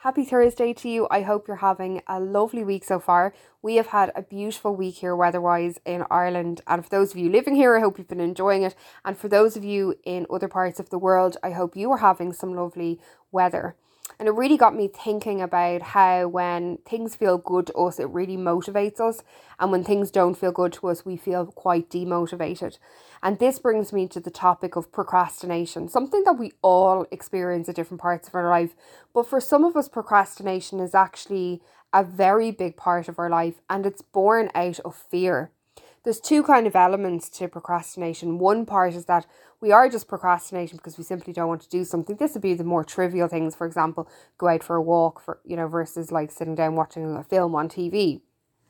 Happy Thursday to you. I hope you're having a lovely week so far. We have had a beautiful week here weather-wise in Ireland, and for those of you living here, I hope you've been enjoying it. And for those of you in other parts of the world, I hope you are having some lovely weather. And it really got me thinking about how when things feel good to us, it really motivates us. And when things don't feel good to us, we feel quite demotivated. And this brings me to the topic of procrastination, something that we all experience at different parts of our life. But for some of us, procrastination is actually a very big part of our life, and it's born out of fear. There's two kind of elements to procrastination. One part is that we are just procrastinating because we simply don't want to do something. This would be the more trivial things, for example, go out for a walk versus like sitting down watching a film on TV.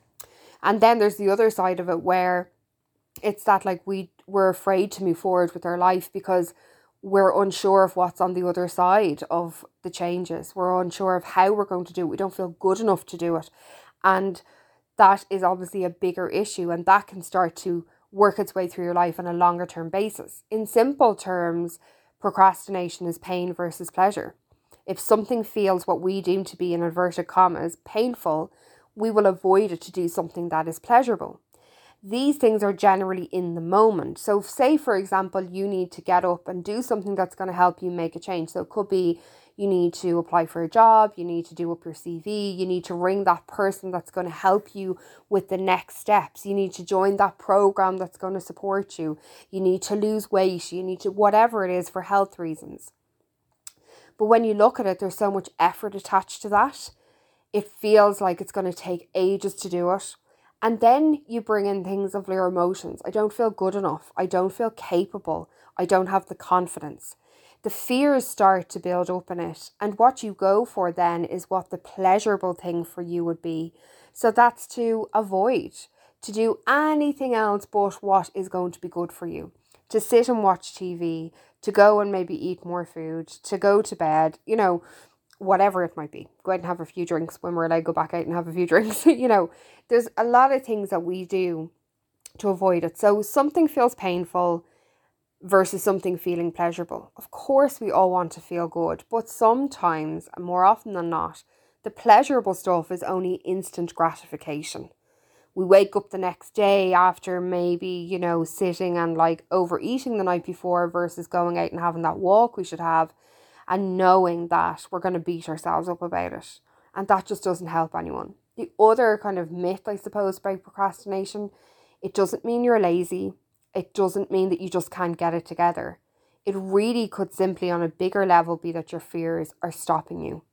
And then there's the other side of it where it's that like we're afraid to move forward with our life because we're unsure of what's on the other side of the changes. We're unsure of how we're going to do it. We don't feel good enough to do it. And that is obviously a bigger issue, and that can start to work its way through your life on a longer term basis. In simple terms, procrastination is pain versus pleasure. If something feels what we deem to be in inverted commas painful, we will avoid it to do something that is pleasurable. These things are generally in the moment. So say, for example, you need to get up and do something that's going to help you make a change. So it could be you need to apply for a job, you need to do up your CV, you need to ring that person that's going to help you with the next steps, you need to join that program that's going to support you, you need to lose weight, you need to whatever it is for health reasons. But when you look at it, there's so much effort attached to that. It feels like it's going to take ages to do it. And then you bring in things of your emotions. I don't feel good enough. I don't feel capable. I don't have the confidence. The fears start to build up in it. And what you go for then is what the pleasurable thing for you would be. So that's to avoid, to do anything else but what is going to be good for you. To sit and watch TV, to go and maybe eat more food, to go to bed, whatever it might be. Go out and have a few drinks when we're allowed, go back out and have a few drinks. There's a lot of things that we do to avoid it. So something feels painful versus something feeling pleasurable. Of course, we all want to feel good, but sometimes, and more often than not, the pleasurable stuff is only instant gratification. We wake up the next day after maybe, sitting and like overeating the night before versus going out and having that walk we should have, and knowing that we're going to beat ourselves up about it. And that just doesn't help anyone. The other kind of myth, I suppose, about procrastination, it doesn't mean you're lazy. It doesn't mean that you just can't get it together. It really could simply on a bigger level be that your fears are stopping you.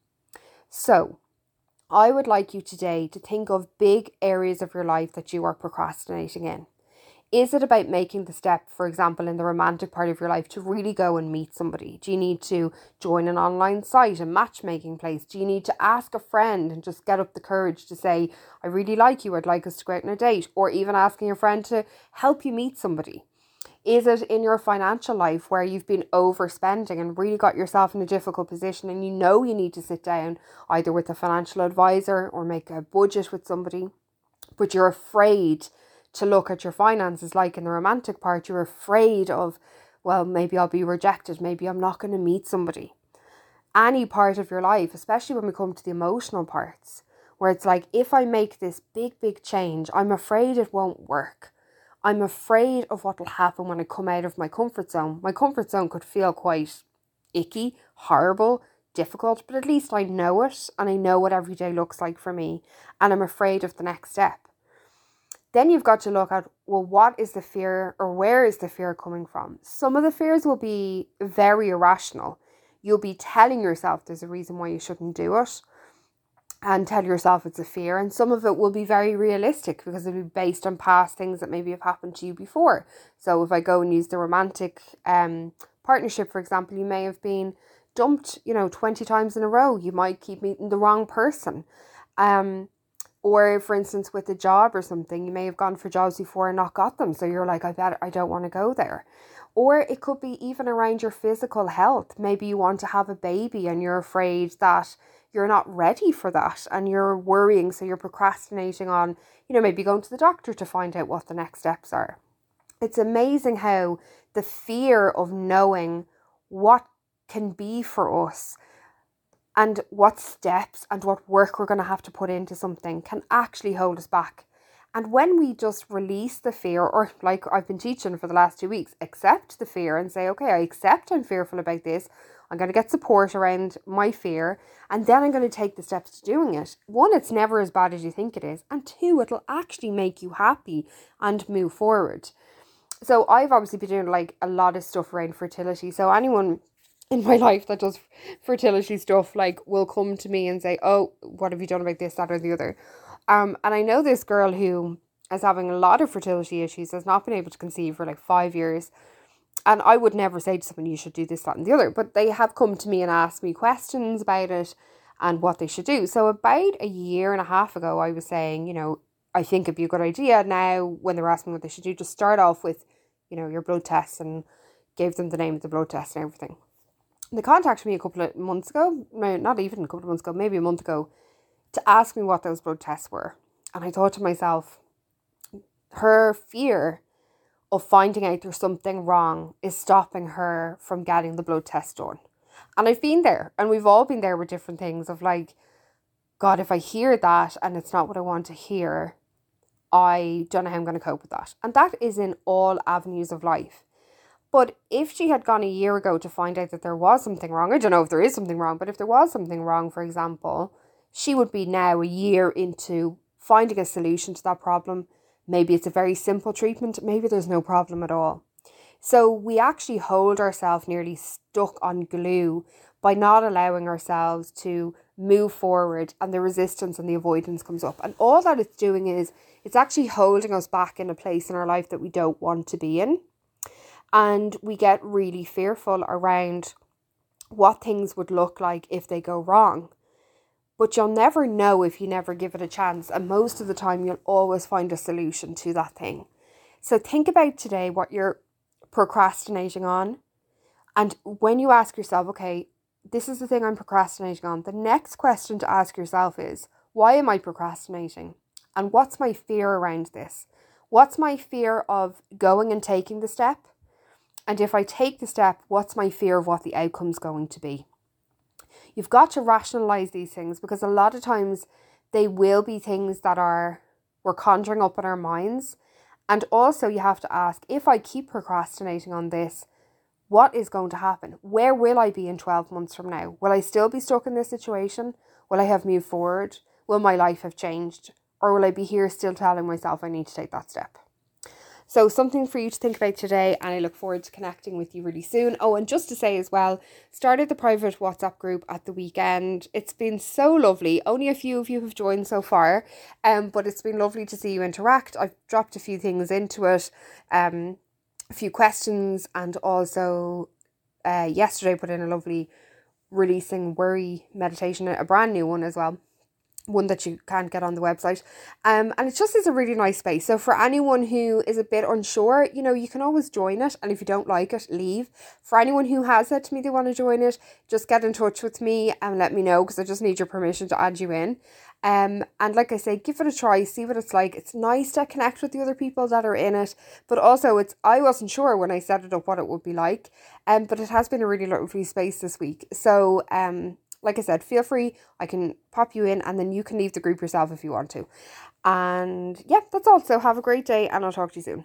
So I would like you today to think of big areas of your life that you are procrastinating in. Is it about making the step, for example, in the romantic part of your life to really go and meet somebody? Do you need to join an online site, a matchmaking place? Do you need to ask a friend and just get up the courage to say, I really like you, I'd like us to go out on a date? Or even asking your friend to help you meet somebody? Is it in your financial life where you've been overspending and really got yourself in a difficult position and you need to sit down either with a financial advisor or make a budget with somebody, but you're afraid to look at your finances? Like in the romantic part, you're afraid of, well, maybe I'll be rejected, maybe I'm not going to meet somebody. Any part of your life, especially when we come to the emotional parts, where it's like, if I make this big change, I'm afraid it won't work. I'm afraid of what will happen when I come out of my comfort zone. My comfort zone could feel quite icky, horrible, difficult, but at least I know it and I know what every day looks like for me, and I'm afraid of the next step. Then you've got to look at, well, what is the fear, or where is the fear coming from? Some of the fears will be very irrational. You'll be telling yourself there's a reason why you shouldn't do it and tell yourself it's a fear. And some of it will be very realistic because it'll be based on past things that maybe have happened to you before. So if I go and use the romantic partnership, for example, you may have been dumped, 20 times in a row. You might keep meeting the wrong person. Or for instance, with a job or something, you may have gone for jobs before and not got them. So you're like, I don't want to go there. Or it could be even around your physical health. Maybe you want to have a baby and you're afraid that you're not ready for that and you're worrying. So you're procrastinating on, maybe going to the doctor to find out what the next steps are. It's amazing how the fear of knowing what can be for us and what steps and what work we're going to have to put into something can actually hold us back. And when we just release the fear, or like I've been teaching for the last 2 weeks, accept the fear and say, okay, I accept I'm fearful about this. I'm going to get support around my fear, and then I'm going to take the steps to doing it. One, it's never as bad as you think it is. And two, it'll actually make you happy and move forward. So I've obviously been doing like a lot of stuff around fertility. So anyone in my life that does fertility stuff like will come to me and say, oh, what have you done about this, that or the other? And I know this girl who is having a lot of fertility issues, has not been able to conceive for like 5 years. And I would never say to someone, you should do this, that and the other. But they have come to me and asked me questions about it and what they should do. So about a year and a half ago, I was saying, you know, I think it'd be a good idea now when they're asking what they should do, just start off with, you know, your blood tests, and gave them the name of the blood test and everything. They contacted me a couple of months ago, no, not even a couple of months ago, maybe a month ago, to ask me what those blood tests were. And I thought to myself, her fear of finding out there's something wrong is stopping her from getting the blood test done. And I've been there, and we've all been there with different things of like, God, if I hear that and it's not what I want to hear, I don't know how I'm going to cope with that. And that is in all avenues of life. But if she had gone a year ago to find out that there was something wrong, I don't know if there is something wrong, but if there was something wrong, for example, she would be now a year into finding a solution to that problem. Maybe it's a very simple treatment. Maybe there's no problem at all. So we actually hold ourselves nearly stuck on glue by not allowing ourselves to move forward, and the resistance and the avoidance comes up. And all that it's doing is it's actually holding us back in a place in our life that we don't want to be in. And we get really fearful around what things would look like if they go wrong. But you'll never know if you never give it a chance. And most of the time, you'll always find a solution to that thing. So think about today what you're procrastinating on. And when you ask yourself, okay, this is the thing I'm procrastinating on, the next question to ask yourself is, why am I procrastinating? And what's my fear around this? What's my fear of going and taking the step? And if I take the step, what's my fear of what the outcome's going to be? You've got to rationalize these things, because a lot of times they will be things that we're conjuring up in our minds. And also you have to ask, if I keep procrastinating on this, what is going to happen? Where will I be in 12 months from now? Will I still be stuck in this situation? Will I have moved forward? Will my life have changed? Or will I be here still telling myself I need to take that step? So something for you to think about today, and I look forward to connecting with you really soon. Oh, and just to say as well, started the private WhatsApp group at the weekend. It's been so lovely. Only a few of you have joined so far, but it's been lovely to see you interact. I've dropped a few things into it, a few questions, and also yesterday put in a lovely releasing worry meditation, a brand new one as well. One that you can't get on the website. And it just is a really nice space. So for anyone who is a bit unsure, you know, you can always join it. And if you don't like it, leave. For anyone who has said to me they want to join it, just get in touch with me and let me know, because I just need your permission to add you in. And like I say, give it a try, see what it's like. It's nice to connect with the other people that are in it. But also I wasn't sure when I set it up what it would be like. But it has been a really lovely space this week. So like I said, feel free. I can pop you in, and then you can leave the group yourself if you want to. And yeah, that's all. So have a great day, and I'll talk to you soon.